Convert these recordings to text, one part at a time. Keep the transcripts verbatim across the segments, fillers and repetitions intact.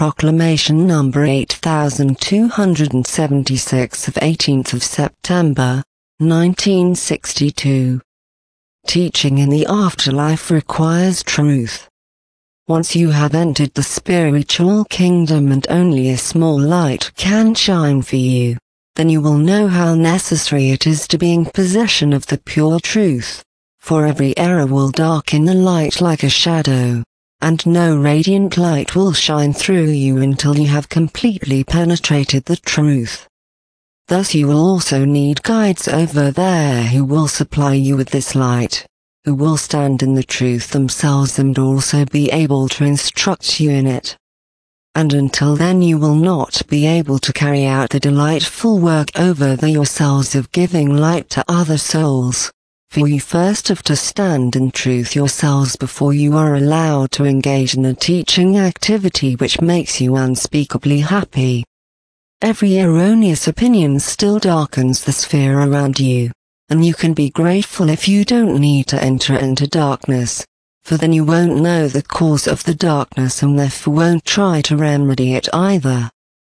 Proclamation number eight thousand two hundred seventy-six of eighteenth of September, nineteen sixty-two. Teaching in the afterlife requires truth. Once you have entered the spiritual kingdom and only a small light can shine for you, then you will know how necessary it is to be in possession of the pure truth, for every error will darken the light like a shadow, and no radiant light will shine through you until you have completely penetrated the truth. Thus you will also need guides over there who will supply you with this light, who will stand in the truth themselves and also be able to instruct you in it. And until then you will not be able to carry out the delightful work over the yourselves of giving light to other souls, for you first have to stand in truth yourselves before you are allowed to engage in a teaching activity which makes you unspeakably happy. Every erroneous opinion still darkens the sphere around you, and you can be grateful if you don't need to enter into darkness, for then you won't know the cause of the darkness and therefore won't try to remedy it either.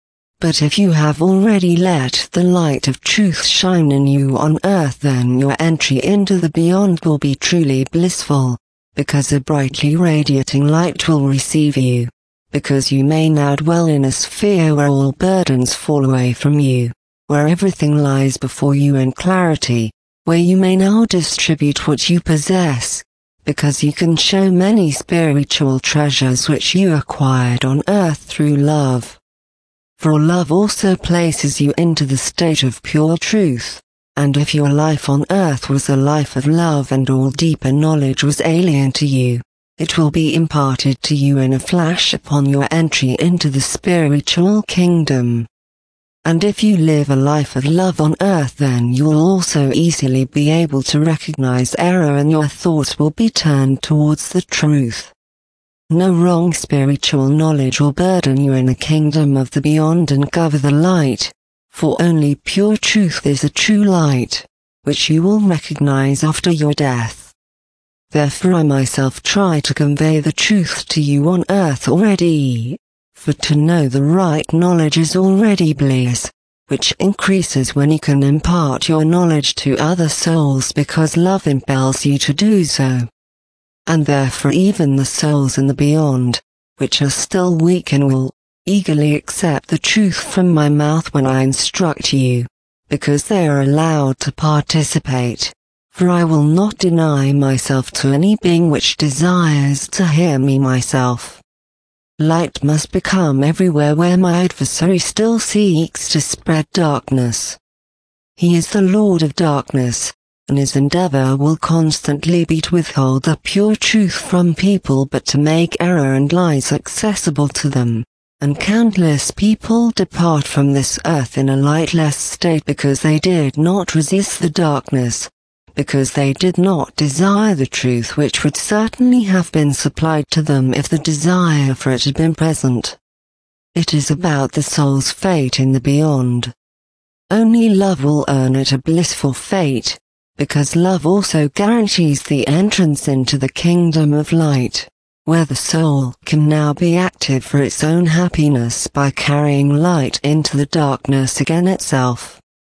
But if you have already let the light of truth shine in you on earth, then your entry into the beyond will be truly blissful, because a brightly radiating light will receive you, because you may now dwell in a sphere where all burdens fall away from you, where everything lies before you in clarity, where you may now distribute what you possess, because you can show many spiritual treasures which you acquired on earth through love. For love also places you into the state of pure truth, and if your life on earth was a life of love and all deeper knowledge was alien to you, it will be imparted to you in a flash upon your entry into the spiritual kingdom. And if you live a life of love on earth, then you will also easily be able to recognize error and your thoughts will be turned towards the truth. No wrong spiritual knowledge will burden you in the kingdom of the beyond and cover the light, for only pure truth is a true light, which you will recognize after your death. Therefore I myself try to convey the truth to you on earth already, for to know the right knowledge is already bliss, which increases when you can impart your knowledge to other souls because love impels you to do so. And therefore even the souls in the beyond, which are still weak and will eagerly accept the truth from my mouth when I instruct you, because they are allowed to participate, for I will not deny myself to any being which desires to hear me myself. Light must become everywhere where my adversary still seeks to spread darkness. He is the Lord of darkness, and his endeavor will constantly be to withhold the pure truth from people but to make error and lies accessible to them, and countless people depart from this earth in a lightless state because they did not resist the darkness, because they did not desire the truth which would certainly have been supplied to them if the desire for it had been present. It is about the soul's fate in the beyond. Only love will earn it a blissful fate, because love also guarantees the entrance into the kingdom of light, where the soul can now be active for its own happiness by carrying light into the darkness again itself.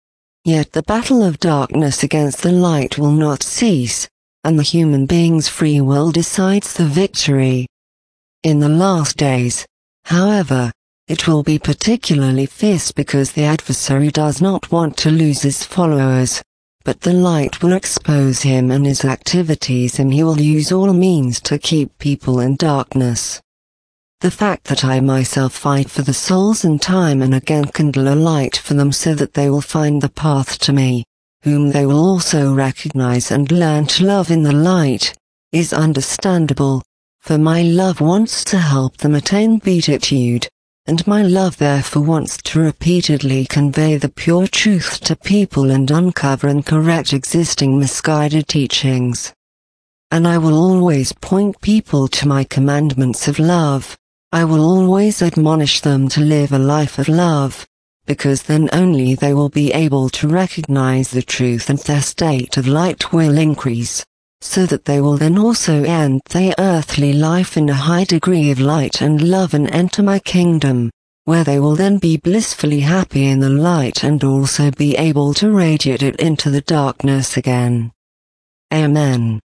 Yet the battle of darkness against the light will not cease, and the human being's free will decides the victory. In the last days, however, it will be particularly fierce because the adversary does not want to lose his followers, but the light will expose him and his activities, and he will use all means to keep people in darkness. The fact that I myself fight for the souls and time and again kindle a light for them so that they will find the path to me, whom they will also recognize and learn to love in the light, is understandable, for my love wants to help them attain beatitude, and my love therefore wants to repeatedly convey the pure truth to people and uncover and correct existing misguided teachings. And I will always point people to my commandments of love. I will always admonish them to live a life of love, because then only they will be able to recognize the truth and their state of light will increase, so that they will then also end their earthly life in a high degree of light and love and enter my kingdom, where they will then be blissfully happy in the light and also be able to radiate it into the darkness again. Amen.